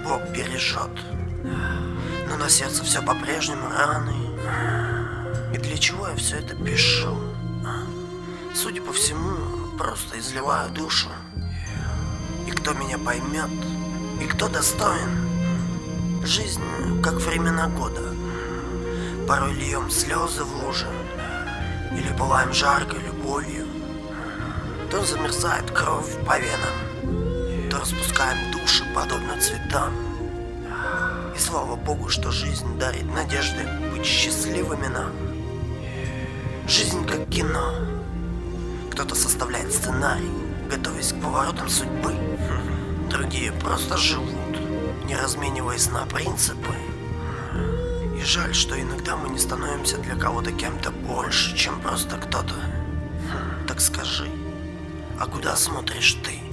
его бережет. Но на сердце все по-прежнему раны. И для чего я все это пишу? Судя по всему, просто изливаю душу. И кто меня поймет, и кто достоин. Жизнь, как времена года. Порой льем слезы в луже, или пылаем жаркой любовью. То замерзает кровь по венам, то распускаем души, подобно цветам. И слава Богу, что жизнь дарит надежды быть счастливыми нам. Жизнь как кино. Кто-то составляет сценарий, готовясь к поворотам судьбы. Другие просто живут, не размениваясь на принципы. И жаль, что иногда мы не становимся для кого-то кем-то больше, чем просто кто-то. Так скажи, а куда смотришь ты?